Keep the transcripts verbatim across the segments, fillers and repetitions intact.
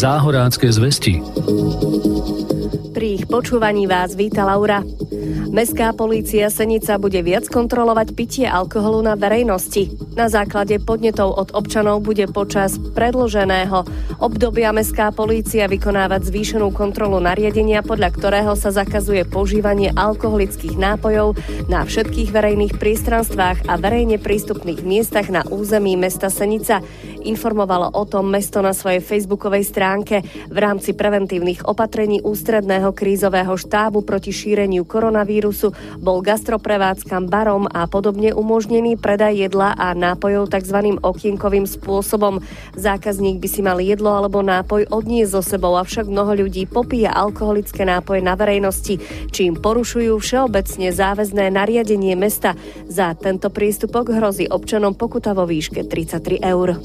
Záhorácké zvesti. Pri ich počúvaní vás víta Laura. Mestská polícia Senica bude viac kontrolovať pitie alkoholu na verejnosti. Na základe podnetov od občanov bude počas predĺženého obdobia mestská polícia vykonávať zvýšenú kontrolu nariadenia, podľa ktorého sa zakazuje používanie alkoholických nápojov na všetkých verejných priestranstvách a verejne prístupných miestach na území mesta Senica. Informovalo o tom mesto na svojej facebookovej stránke. V rámci preventívnych opatrení ústredného krízového štábu proti šíreniu koronavírusu bol gastroprevádzkam, barom a podobne umožnený predaj jedla a nápojov tzv. Okienkovým spôsobom. Zákazník by si mal jedlo alebo nápoj odniesť so sebou, avšak mnoho ľudí popíja alkoholické nápoje na verejnosti, čím porušujú všeobecne záväzné nariadenie mesta. Za tento prístupok hrozí občanom pokuta vo výške tridsaťtri eur.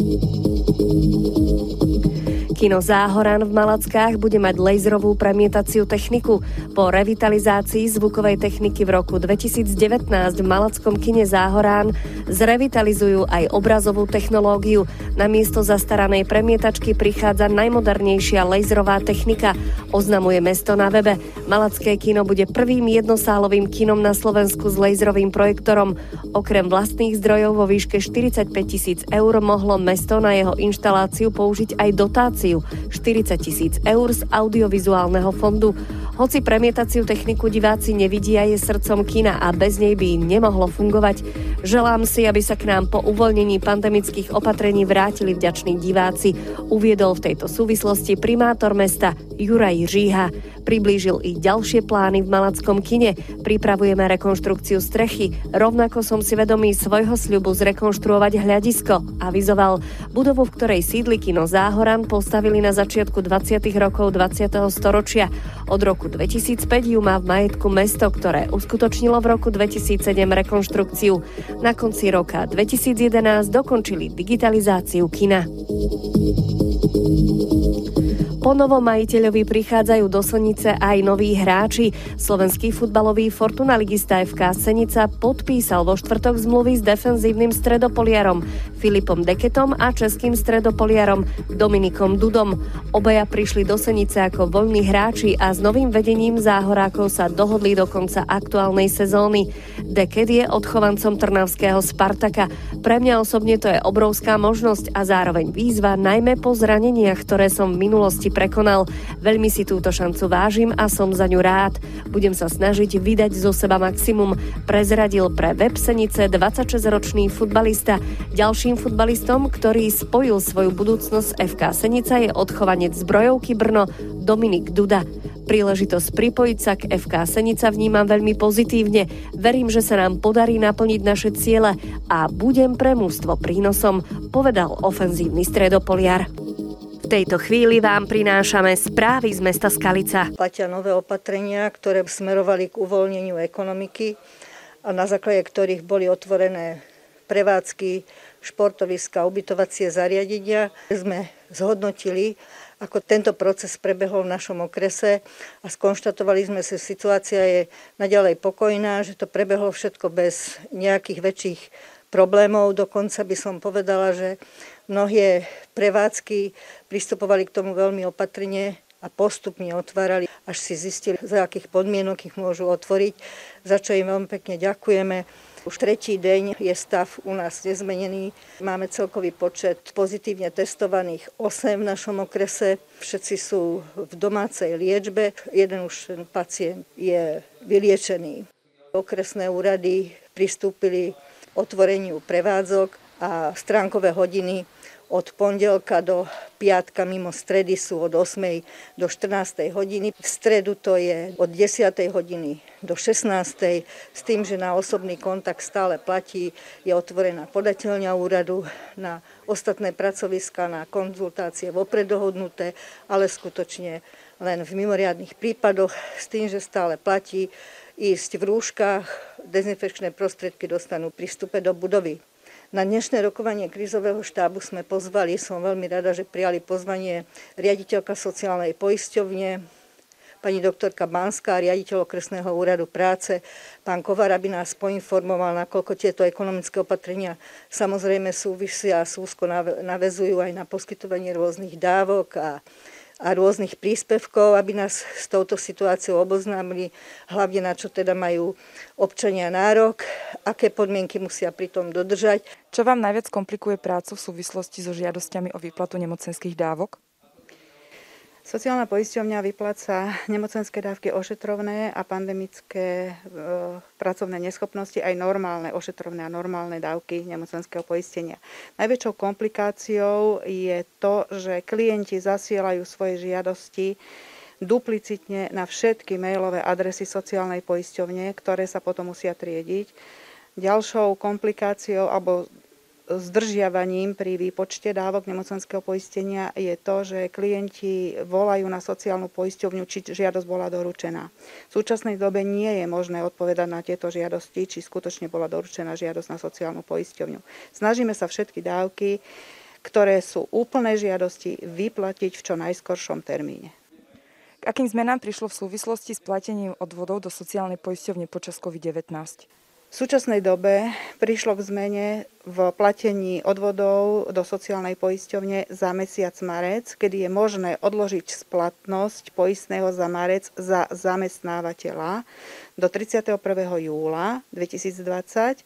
Kino Záhoran v Malackách bude mať laserovú premietaciu techniku. Po revitalizácii zvukovej techniky v roku dvetisícdevätnásť v malackom kine Záhoran zrevitalizujú aj obrazovú technológiu. Na miesto zastaranej premietačky prichádza najmodernejšia laserová technika, oznamuje mesto na webe. Malacké kino bude prvým jednosálovým kinom na Slovensku s laserovým projektorom. Okrem vlastných zdrojov vo výške štyridsaťpäť tisíc eur mohlo mesto na jeho inštaláciu použiť aj dotáciu štyridsať tisíc eur z audiovizuálneho fondu. Hoci premietaciu techniku diváci nevidia, je srdcom kina a bez nej by nemohlo fungovať. Želám si, aby sa k nám po uvoľnení pandemických opatrení vrátili vďační diváci, uviedol v tejto súvislosti primátor mesta Juraj Žíha. Priblížil i ďalšie plány v malackom kine. Pripravujeme rekonštrukciu strechy. Rovnako som si vedomý svojho sľubu zrekonštruovať hľadisko, avizoval. Budovu, v ktorej sídli kino Záhoran, postavili na začiatku dvadsiatych rokov dvadsiateho storočia. Od roku dvetisícpäť ju má v majetku mesto, ktoré uskutočnilo v roku dvetisícsedem rekonštrukciu. Na konci roka dvetisícjedenásť dokončili digitalizáciu kina. Po novom majiteľovi prichádzajú do Senice aj noví hráči. Slovenský futbalový Fortuna ligista ef ká Senica podpísal vo štvrtok zmluvy s defenzívnym stredopoliarom Filipom Deketom a českým stredopoliarom Dominikom Dudom. Obaja prišli do Senice ako voľní hráči a s novým vedením Záhorákov sa dohodli do konca aktuálnej sezóny. Deket je odchovancom trnavského Spartaka. Pre mňa osobne to je obrovská možnosť a zároveň výzva, najmä po zraneniach, ktoré som v minulosti prekonal. Veľmi si túto šancu vážim a som za ňu rád. Budem sa snažiť vydať zo seba maximum, prezradil pre web Senice dvadsaťšesťročný futbalista. Ďalším futbalistom, ktorý spojil svoju budúcnosť s ef ká Senica, je odchovanec Zbrojovky Brno Dominik Duda. Príležitosť pripojiť sa k ef ká Senica vnímam veľmi pozitívne. Verím, že sa nám podarí naplniť naše ciele a budem pre mužstvo prínosom, povedal ofenzívny stredopoliar. V tejto chvíli vám prinášame správy z mesta Skalica. Platia nové opatrenia, ktoré smerovali k uvoľneniu ekonomiky a na základe ktorých boli otvorené prevádzky, športoviska, ubytovacie zariadenia. Sme zhodnotili, ako tento proces prebehol v našom okrese a skonštatovali sme, že situácia je naďalej pokojná, že to prebehlo všetko bez nejakých väčších problémov. Dokonca by som povedala, že mnohé prevádzky pristupovali k tomu veľmi opatrne a postupne otvárali, až si zistili, za akých podmienok ich môžu otvoriť, za čo im veľmi pekne ďakujeme. Už tretí deň je stav u nás nezmenený. Máme celkový počet pozitívne testovaných osem v našom okrese. Všetci sú v domácej liečbe. Jeden už pacient je vyliečený. Okresné úrady pristúpili otvoreniu prevádzok a stránkové hodiny od pondelka do piatka mimo stredy sú od ôsmej do štrnástej hodiny. V stredu to je od desiatej hodiny do šestnástej s tým, že na osobný kontakt stále platí. Je otvorená podateľňa úradu, na ostatné pracoviská, na konzultácie vopred dohodnuté, ale skutočne len v mimoriadnych prípadoch s tým, že stále platí ísť v rúškach, dezinfekčné prostriedky dostanú pri vstupe do budovy. Na dnešné rokovanie krízového štábu sme pozvali, som veľmi rada, že prijali pozvanie riaditeľka sociálnej poisťovne, pani doktorka Banská, riaditeľ okresného úradu práce, pán Kovar, aby nás poinformoval, nakoľko tieto ekonomické opatrenia samozrejme súvisia a súzko navezujú aj na poskytovanie rôznych dávok a a rôznych príspevkov, aby nás s touto situáciou oboznámili, hlavne na čo teda majú občania nárok, aké podmienky musia pritom dodržať. Čo vám najviac komplikuje prácu v súvislosti so žiadosťami o výplatu nemocenských dávok? Sociálna poisťovňa vypláca nemocenské dávky ošetrovné a pandemické e, pracovné neschopnosti, aj normálne ošetrovné a normálne dávky nemocenského poistenia. Najväčšou komplikáciou je to, že klienti zasielajú svoje žiadosti duplicitne na všetky mailové adresy sociálnej poisťovne, ktoré sa potom musia triediť. Ďalšou komplikáciou alebo zdržiavaním pri výpočte dávok nemocenského poistenia je to, že klienti volajú na sociálnu poisťovňu, či žiadosť bola doručená. V súčasnej dobe nie je možné odpovedať na tieto žiadosti, či skutočne bola doručená žiadosť na sociálnu poisťovňu. Snažíme sa všetky dávky, ktoré sú úplné žiadosti, vyplatiť v čo najskoršom termíne. K akým zmenám prišlo v súvislosti s platením odvodov do sociálnej poisťovne počas covid devätnásť? V súčasnej dobe prišlo k zmene v platení odvodov do sociálnej poisťovne za mesiac marec, kedy je možné odložiť splatnosť poistného za marec za zamestnávateľa do tridsiateho prvého júla dvetisícdvadsať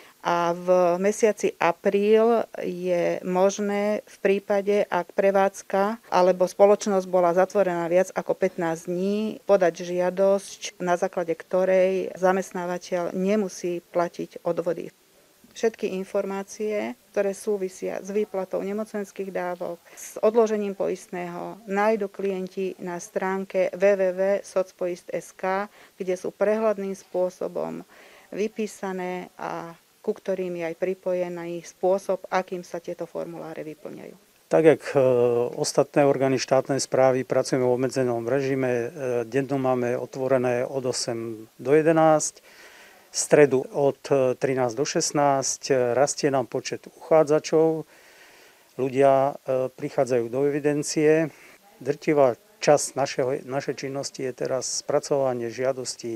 a v mesiaci apríl je možné v prípade, ak prevádzka alebo spoločnosť bola zatvorená viac ako pätnásť dní, podať žiadosť, na základe ktorej zamestnávateľ nemusí platiť odvody. Všetky informácie, ktoré súvisia s výplatou nemocenských dávok, s odložením poistného, nájdu klienti na stránke w w w bodka socpoist bodka es ka, kde sú prehľadným spôsobom vypísané a ku ktorým je aj pripojený spôsob, akým sa tieto formuláre vyplňajú. Tak, jak e, ostatné orgány štátnej správy, pracujeme v obmedzenom režime. E, denno máme otvorené od osem do jedenástich, v stredu od trinásť do šestnásť, rastie nám počet uchádzačov, ľudia e, prichádzajú do evidencie. Drtivá časť našeho, našej činnosti je teraz spracovanie žiadostí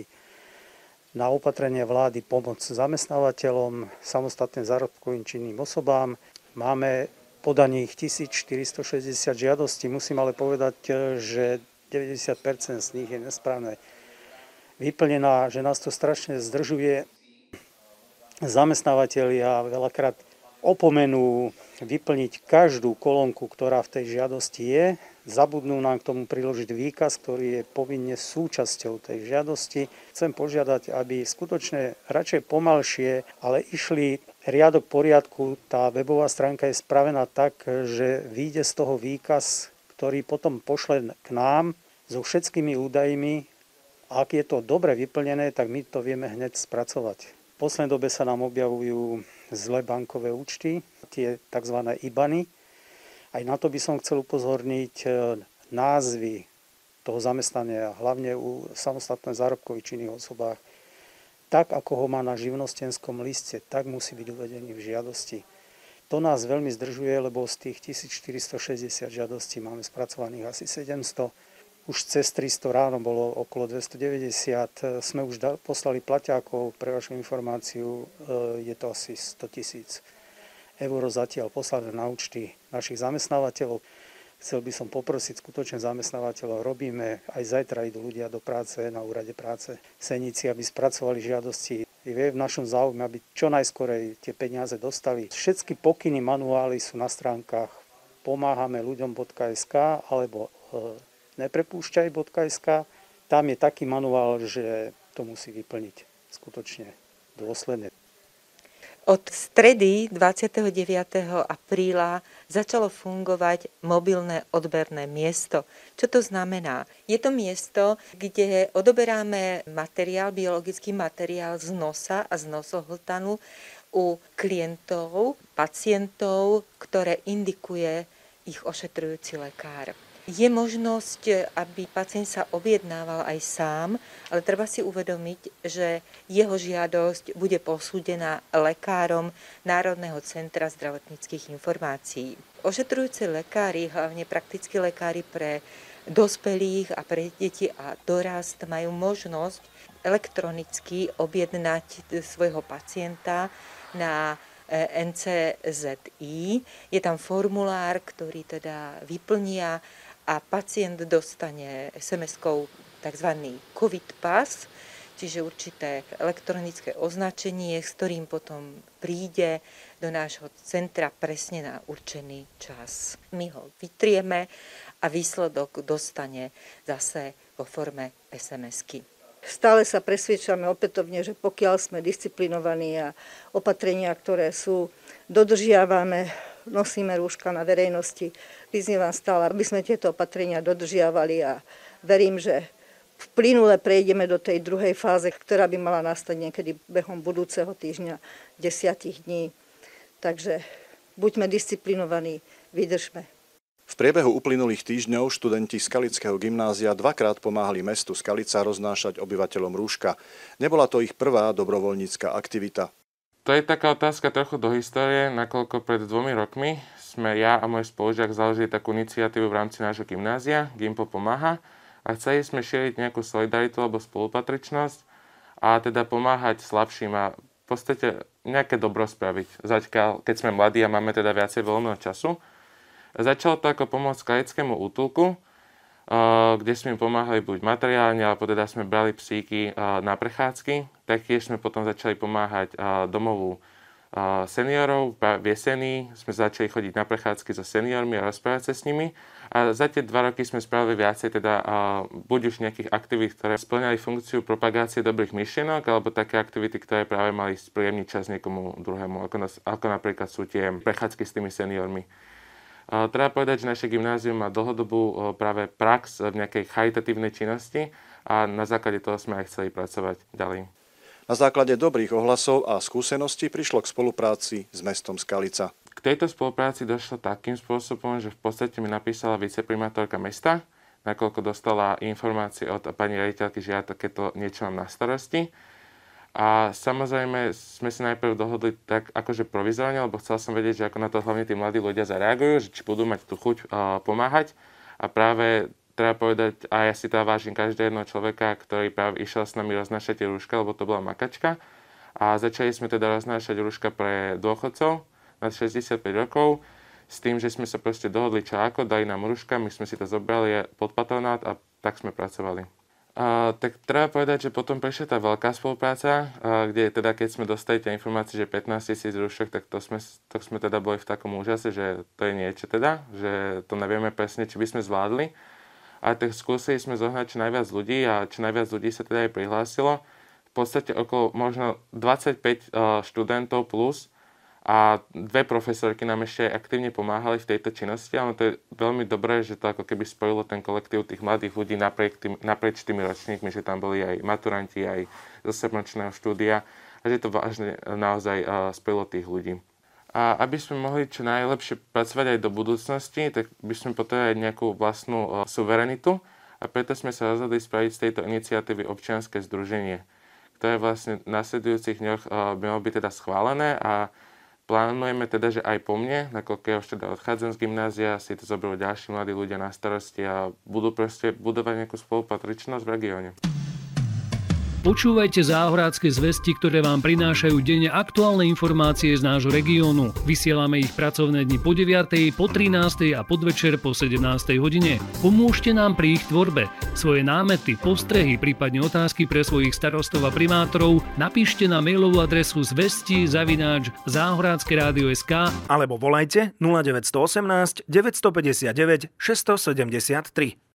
na opatrenie vlády, pomoc zamestnávateľom, samostatne zárobkovým činným osobám. Máme podaných tisícštyristošesťdesiat žiadostí. Musím ale povedať, že deväťdesiat percent z nich je nesprávne vyplnená, že nás to strašne zdržuje. Zamestnávateľia veľakrát opomenú vyplniť každú kolónku, ktorá v tej žiadosti je. Zabudnú nám k tomu priložiť výkaz, ktorý je povinne súčasťou tej žiadosti. Chcem požiadať, aby skutočne radšej pomalšie, ale išli riadok poriadku. Tá webová stránka je spravená tak, že vyjde z toho výkaz, ktorý potom pošle k nám so všetkými údajmi. Ak je to dobre vyplnené, tak my to vieme hneď spracovať. V poslednej dobe sa nám objavujú zlé bankové účty, tie tzv. í bany. Aj na to by som chcel upozorniť, názvy toho zamestnania, hlavne u samostatne zárobkových činných osobách, tak ako ho má na živnostenskom liste, tak musí byť uvedený v žiadosti. To nás veľmi zdržuje, lebo z tých tisícštyristošesťdesiat žiadostí máme spracovaných asi sedemsto. Už cez tristo ráno bolo okolo dvestodeväťdesiat. Sme už poslali plaťákov, pre vašu informáciu je to asi sto tisíc eur zatiaľ poslané na účty našich zamestnávateľov. Chcel by som poprosiť skutočne zamestnávateľov, robíme, aj zajtra idú ľudia do práce na úrade práce v Senici, aby spracovali žiadosti. Je v našom záujme, aby čo najskorej tie peniaze dostali. Všetky pokyny, manuály sú na stránkach pomáhame ľuďom bodka es ká alebo neprepúšťaj bodka es ká. Tam je taký manuál, že to musí vyplniť skutočne dôsledne. Od stredy dvadsiateho deviateho apríla začalo fungovať mobilné odberné miesto. Čo to znamená? Je to miesto, kde odoberáme materiál, biologický materiál z nosa a z nosohltanu u klientov, pacientov, ktoré indikuje ich ošetrujúci lekár. Je možnosť, aby pacient sa objednával aj sám, ale treba si uvedomiť, že jeho žiadosť bude posúdená lekárom Národného centra zdravotníckych informácií. Ošetrujúci lekári, hlavne praktickí lekári pre dospelých a pre deti a dorast, majú možnosť elektronicky objednať svojho pacienta na en cé zet í. Je tam formulár, ktorý teda vyplnia a pacient dostane es em eskou tzv. COVID pass, čiže určité elektronické označenie, s ktorým potom príde do nášho centra presne na určený čas. My ho vytrieme a výsledok dostane zase vo forme es em esky. Stále sa presviečame opätovne, že pokiaľ sme disciplinovaní a opatrenia, ktoré sú, dodržiavame, nosíme rúška na verejnosti, vyznievam stále, aby sme tieto opatrenia dodržiavali a verím, že v plynule prejdeme do tej druhej fáze, ktorá by mala nastať niekedy behom budúceho týždňa, desiatich dní. Takže buďme disciplinovaní, vydržme. V priebehu uplynulých týždňov študenti Skalického gymnázia dvakrát pomáhali mestu Skalica roznášať obyvateľom rúška. Nebola to ich prvá dobrovoľnícka aktivita. To je taká otázka trochu do histórie, nakoľko pred dvomi rokmi sme ja a môj spolužiak založili takú iniciatívu v rámci nášho gymnázia, Gimpo pomáha, a chceli sme šíriť nejakú solidaritu alebo spolupatričnosť a teda pomáhať slabším a v podstate nejaké dobro spraviť. Zatiaľ, keď sme mladí a máme teda viacej voľného času. Začalo to ako pomoc Skalickému útulku, kde sme im pomáhali buď materiálne, alebo teda sme brali psíky na prechádzky. Taktiež sme potom začali pomáhať domovu seniorov. V jeseni sme začali chodiť na prechádzky so seniormi a rozprávať sa s nimi. A za tie dva roky sme spravili viacej teda buď už nejakých aktivít, ktoré spĺňali funkciu propagácie dobrých myšlienok, alebo také aktivity, ktoré práve mali spríjemniť čas niekomu druhému, ako, ako napríklad sú tie prechádzky s tými seniormi. Treba povedať, že naše gymnázium má dlhodobú práve prax v nejakej charitatívnej činnosti a na základe toho sme aj chceli pracovať ďalej. Na základe dobrých ohlasov a skúseností prišlo k spolupráci s mestom Skalica. K tejto spolupráci došlo takým spôsobom, že v podstate mi napísala viceprimátorka mesta, nakoľko dostala informácie od pani riaditeľky, že ja takéto niečo mám na starosti. A samozrejme sme si najprv dohodli tak akože provizorne, lebo chcel som vedieť, že ako na to hlavne tí mladí ľudia zareagujú, že či budú mať tú chuť uh, pomáhať. A práve treba povedať, a ja si teda vážim každého jedného človeka, ktorý práve išiel s nami roznášať tie rúška, lebo to bola makačka. A začali sme teda roznášať rúška pre dôchodcov nad šesťdesiatpäť rokov, s tým, že sme sa proste dohodli čo ako, dali nám rúška, my sme si to zobrali pod patronát a tak sme pracovali. Uh, tak treba povedať, že potom prišla tá veľká spolupráca, uh, kde teda keď sme dostali tie informácie, že pätnásť tisíc rúšok, tak to sme, to sme teda boli v takom úžase, že to je niečo teda, že to nevieme presne, či by sme zvládli. A tak skúsili sme zohnať čo najviac ľudí a čo najviac ľudí sa teda aj prihlásilo. V podstate okolo možno dvadsaťpäť uh, študentov plus a dve profesorky nám ešte aktívne pomáhali v tejto činnosti, ale to je veľmi dobré, že to ako keby spojilo ten kolektív tých mladých ľudí napriek tým, naprieč tými ročníkmi, že tam boli aj maturanti, aj zo sedmoročného štúdia a že to vážne naozaj uh, spojilo tých ľudí. A aby sme mohli čo najlepšie pracovať aj do budúcnosti, tak by sme potrebovali nejakú vlastnú uh, suverenitu a preto sme sa rozhodli spraviť z tejto iniciatívy občianske združenie, ktoré vlastne v nasledujúcich dňoch uh, by malo byť teda schválené a plánujeme teda, že aj po mne, nakoľko ja už teda odchádzam z gymnázia, si to zoberú ďalší mladí ľudia na starosti a budú proste budovať nejakú spolupatričnosť v regióne. Počúvajte záhorádske zvesti, ktoré vám prinášajú denne aktuálne informácie z nášho regiónu. Vysielame ich pracovné dni po deviatej, po trinástej a podvečer po sedemnástej hodine. Pomôžte nám pri ich tvorbe. Svoje námety, postrehy, prípadne otázky pre svojich starostov a primátorov napíšte na mailovú adresu zvesti zavináč záhorádske rádio bodka es ká alebo volajte nula deväť jedna osem deväť päť deväť šesť sedem tri.